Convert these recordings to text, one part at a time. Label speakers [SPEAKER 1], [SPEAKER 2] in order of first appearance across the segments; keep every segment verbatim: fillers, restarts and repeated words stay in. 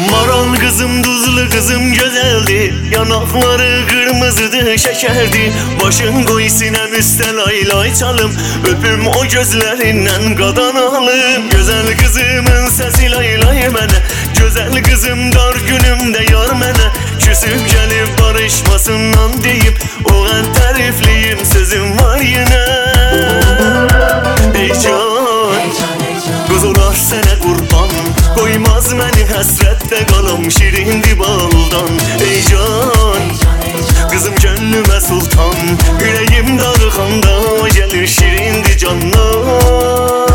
[SPEAKER 1] Maral kızım, tuzlu kızım güzeldi. Yanakları kırmızıdı, şekerdi. Başın koy sinem üstte lay lay çalım. Öpüm o gözlerinden qadan alım. Güzel kızımın sesi lay lay mene. Güzel kızım dar günümde yar mene. Küsüp gelip barışmasından deyip o en tərifliyim sözüm var yine. Ey can, göz olar sənə qurban. Koymaz məni həsrətdə qalam şirindi baldan. Ey can, kızım gönlüme sultan. Yüreğim darıxanda gelir şirindi candan.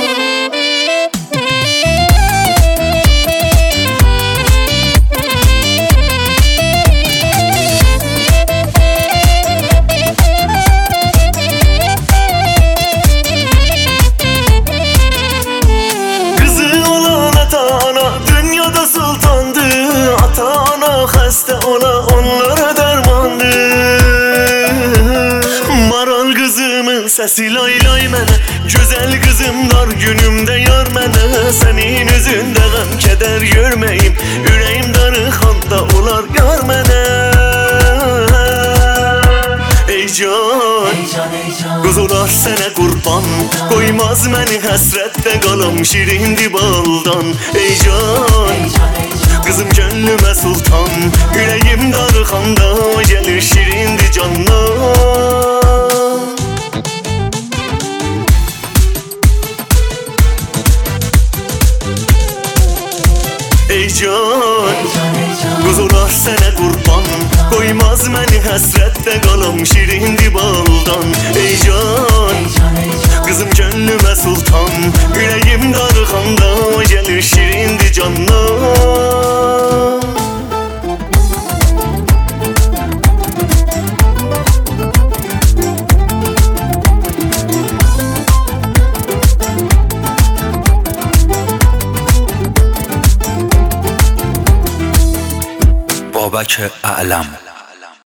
[SPEAKER 1] Xəstə ola onlara dərmandı. Maral qızımın səsi lay lay mənə. Gözəl qızım dar günümdə yar mənə. Sənin üzündə qəm kədər görməyim. Ürəyim darıxanda olar yar mənə. Ey can, qız olar sənə qurban. Qoymaz məni həsrətdə qalam şirindi baldan. Ey can, kızım gönlüme sultan. Yüreğim darıxanda gelir şirindi candan. Ey can, kız olar sənə qurban. Koymaz məni həsrətdə qalam şirindi baldan. Ey can, kızım gönlüme sultan. Yüreğim darıxanda gelir şirindi candan.
[SPEAKER 2] بابک اعلم.